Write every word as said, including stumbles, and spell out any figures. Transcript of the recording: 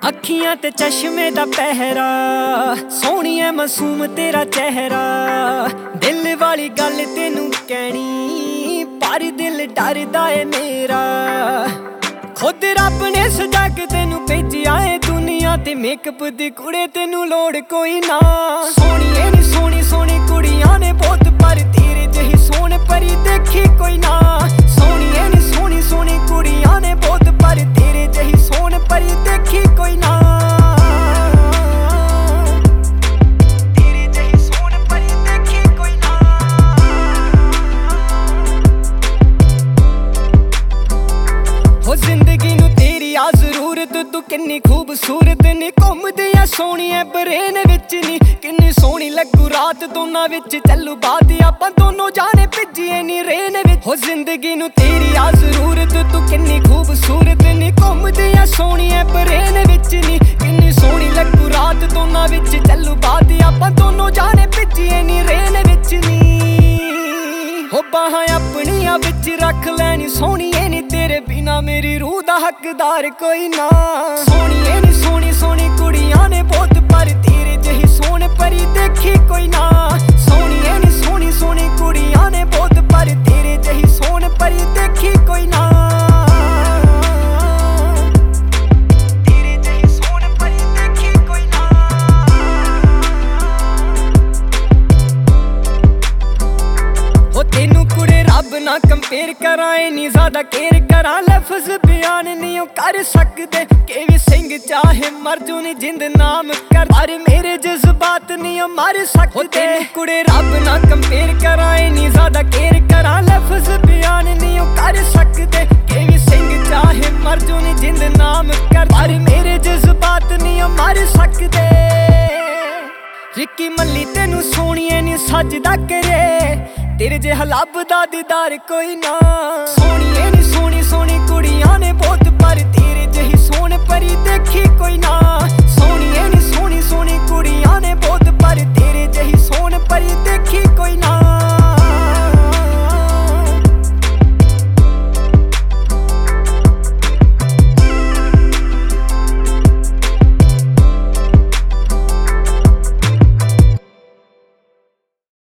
ਅੱਖੀਆਂ ਤੇ ਚਸ਼ਮੇ ਦਾ ਪਹਿਰਾ, ਸੋਹਣੀਏ ਮਾਸੂਮ ਤੇਰਾ ਚਿਹਰਾ। ਦਿਲ ਵਾਲੀ ਗੱਲ ਤੈਨੂੰ ਕਹਿਣੀ, ਪਰ ਦਿਲ ਡਰਦਾ ਏ ਮੇਰਾ। ਖੁਦ ਰੱਬ ਨੇ ਸਜਾ ਕੇ ਤੈਨੂੰ ਭੇਜਿਆ ਏ ਦੁਨੀਆ ਤੇ, ਮੇਕਅਪ ਦੀ ਕੁੜੇ ਤੈਨੂੰ ਲੋੜ ਕੋਈ ਨਾ। ਸੋਹਣੀਏ ਨੀ ਸੋਹਣੀ ਸੋਹਣੀ ਕੁੜੀਆਂ ਨੇ ਬਹੁਤ, ਪਰ ਤੇਰੇ ਜਿਹੀ ਸੋਹਣ ਪਰੀ ਦੇਖੀ ਕੋਈ ਨਾ। ਸੋਹਣੀਏ ਨੀ ਸੋਹਣੀ ਸੋਹਣੀ ਕੁੜੀਆਂ ਨੇ ਬਹੁਤ, ਪਰ ਤੇਰੇ ਜਿਹੀ ਸੋਹਣ ਪਰੀ ਦੇਖੀ ਕੋਈ ਨਾ। ਤੇਰੇ ਜਿਹੀ ਸੋਹਣ ਪਰੀ ਦੇਖੀ ਕੋਈ ਨਾ। ਹੋ ਜ਼ਿੰਦਗੀ ਨੂੰ ਤੇਰੀ ਆ ਜ਼ਰੂਰਤ, ਤੂੰ ਕਿੰਨੀ ਖੂਬਸੂਰਤ ਨੀ। ਘੁੰਮਦੀ ਆ ਸੋਹਣੀਏ ਬਰੇਨ ਵਿੱਚ ਨੀ, ਕਿੰਨੀ ਸੋਹਣੀ ਲੱਗੂ ਰਾਤ ਦੋਨਾਂ ਵਿੱਚ ਚੱਲੂ ਬਾਤ। ਆਪਾਂ ਦੋਨੋਂ ਜਾਣੇ ਭਿੱਜੀਏ ਨੀ ਰੇਨ ਵਿੱਚ। ਹੋ ਜ਼ਿੰਦਗੀ ਨੂੰ ਤੇਰੀ ਆ ਜ਼ਰੂਰਤ, ਤੂੰ ਕਿੰਨੀ ਖੂਬਸੂਰਤ ਨੀ। ਘੁੰਮਦੀ ਆ ਸੋਹਣੀਏ ਬਰੇਨ ਵਿੱਚ ਨੀ, ਕਿੰਨੀ ਸੋਹਣੀ ਲੱਗੂ ਰਾਤ ਦੋਨਾਂ ਵਿੱਚ ਚੱਲੂ ਬਾਤ। ਆਪਾਂ ਦੋਨੋਂ ਜਾਣੇ ਭਿੱਜੀਏ ਨੀ ਰੇਨ ਵਿੱਚ ਨੀ। ਹੋ ਬਾਹਾਂ ਆਪਣੀਆਂ ਵਿੱਚ ਰੱਖ ਲੈਣੀ ਸੋਹਣੀਏ ਨੀ, ਤੇਰੇ ਬਿਨਾ ਮੇਰੀ ਰੂਹ ਦਾ ਹੱਕਦਾਰ ਕੋਈ ਨਾ। ਸੋਹਣੀਏ ਨੀ ਸੋਹਣੀ ਸੋਹਣੀ ਕੁੜੀਆਂ ਨੇ ਬਹੁਤ, ਪਰ ਤੇਰੇ ਜਿਹੀ ਸੋਹਣ ਪਰੀ ਦੇਖੀ ਕੋਈ ਨਾ। ਸੋਹਣੀਏ ਨੀ ਸੋਹਣੀ ਸੋਹਣੀ ਕੁੜੀਆਂ ਨੇ ਬਹੁਤ, ਪਰ ਤੇਰੇ ਜਿਹੀ ਸੋਹਣ ਪਰੀ ਦੇਖੀ ਕੋਈ ਨਾ। ਤੇਰੇ ਜਿਹੀ ਸੋਹਣ ਪਰੀ ਦੇਖੀ ਕੋਈ ਨਾ। ਹੋ ਤੈਨੂੰ ਕੁੜੇ ਰੱਬ ਨਾ ਕੰਪੇਅਰ ਕਰਾਂ, ਇੰਨੀ ਜ਼ਿਆਦਾ ਕੇਅਰ ਕਰਾਂ। ਲਫ਼ਜ਼ ਬਿਆਨ ਨਹੀਂ ਉਹ ਕਰ ਸਕਦੇ, ਕਿ ਵੀ ਸਿੰਘ ਚਾਹੇ ਮਰ ਜੂ ਨੀ ਜਿੰਦ ਨਾਮ ਕਰ, ਪਰ ਮੇਰੇ ਜਜ਼ਬਾਤ ਨਹੀਂ ਉਹ ਮਰ ਸਕਦੇ। ਤੈਨੂੰ ਕੁੜੇ ਰੱਬ ਨਾ ਕੰਪੇਅਰ ਕਰਾਂ, ਇੰਨੀ ਜ਼ਿਆਦਾ ਕੇਅਰ ਕਰਾਂ। ਲਫ਼ਜ਼ ਬਿਆਨ ਨਹੀਂ ਉਹ ਕਰ ਸਕਦੇ, ਕਿ ਵੀ ਸਿੰਘ ਚਾਹੇ ਮਰ ਜੂ ਨੀ ਜਿੰਦ ਨਾਮ ਕਰ, ਪਰ ਮੇਰੇ ਜਜ਼ਬਾਤ ਨਹੀਂ ਉਹ ਮਰ ਸਕਦੇ। ਰਿੱਕੀ ਮੱਲੀ ਤੈਨੂੰ ਸੋਹਣੀਏ ਨੀ ਸਜਦਾ ਕਰੇ, ਤੇਰੇ ਜਿਹਾ ਲੱਭਦਾ ਦੀਦਾਰ ਕੋਈ ਨਾ। ਸੋਹਣੀਏ ਨੀ ਸੋਹਣੀ ਸੋਹਣੀ ਕੁੜੀਆਂ ਨੇ ਬਹੁਤ, ਪਰ ਤੇਰੇ ਜਿਹੀ ਸੋਹਣ ਪਰੀ ਦੇ